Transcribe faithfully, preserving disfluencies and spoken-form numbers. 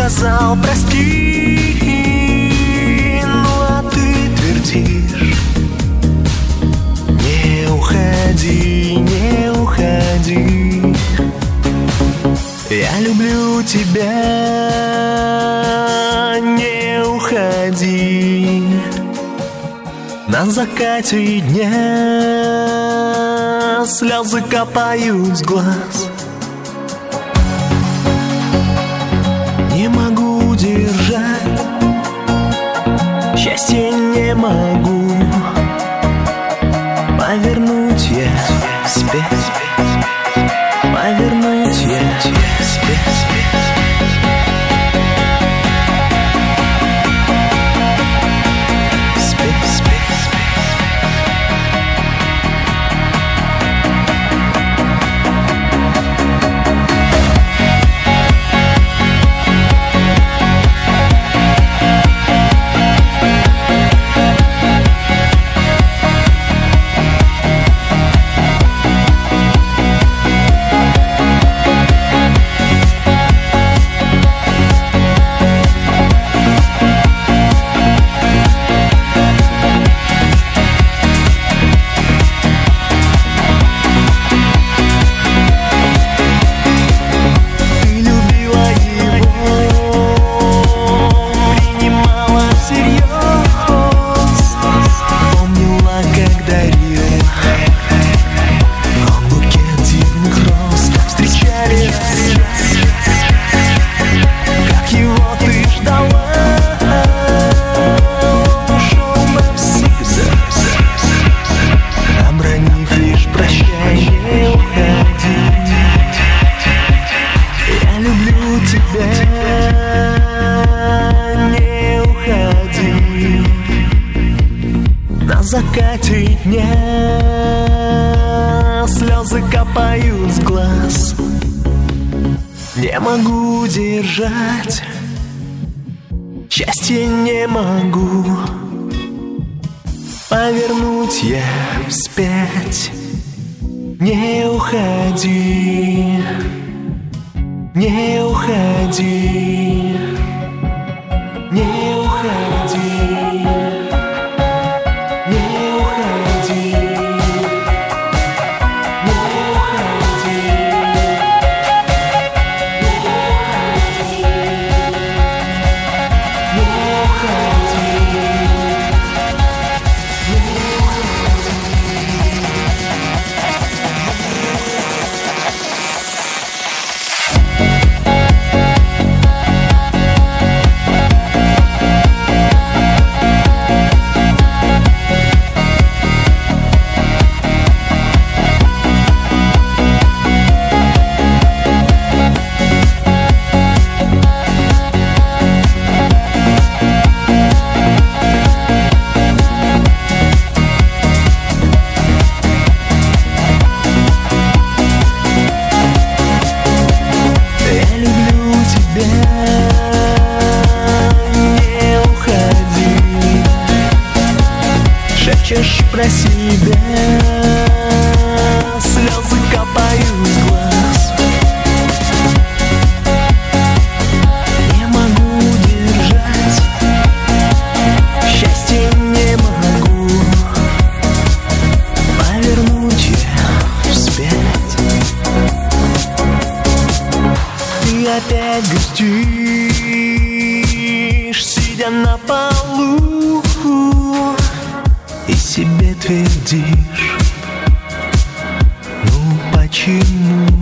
сказал прости, ну а ты твердишь: не уходи, не уходи. Я люблю тебя, не уходи. На закате дня слезы капают с глаз. Не могу держать, счастье не могу повернуть я вспять, повернуть я вспять. На закате дня слезы капают с глаз. Не могу держать, счастье не могу повернуть я вспять. Не уходи, не уходи, не уходи. Шепчешь про себя, слезы капают с глаз. Не могу держать, счастье не могу повернуть я вспять. Ты опять грустишь, сидя на полу, и себе твердишь: ну почему?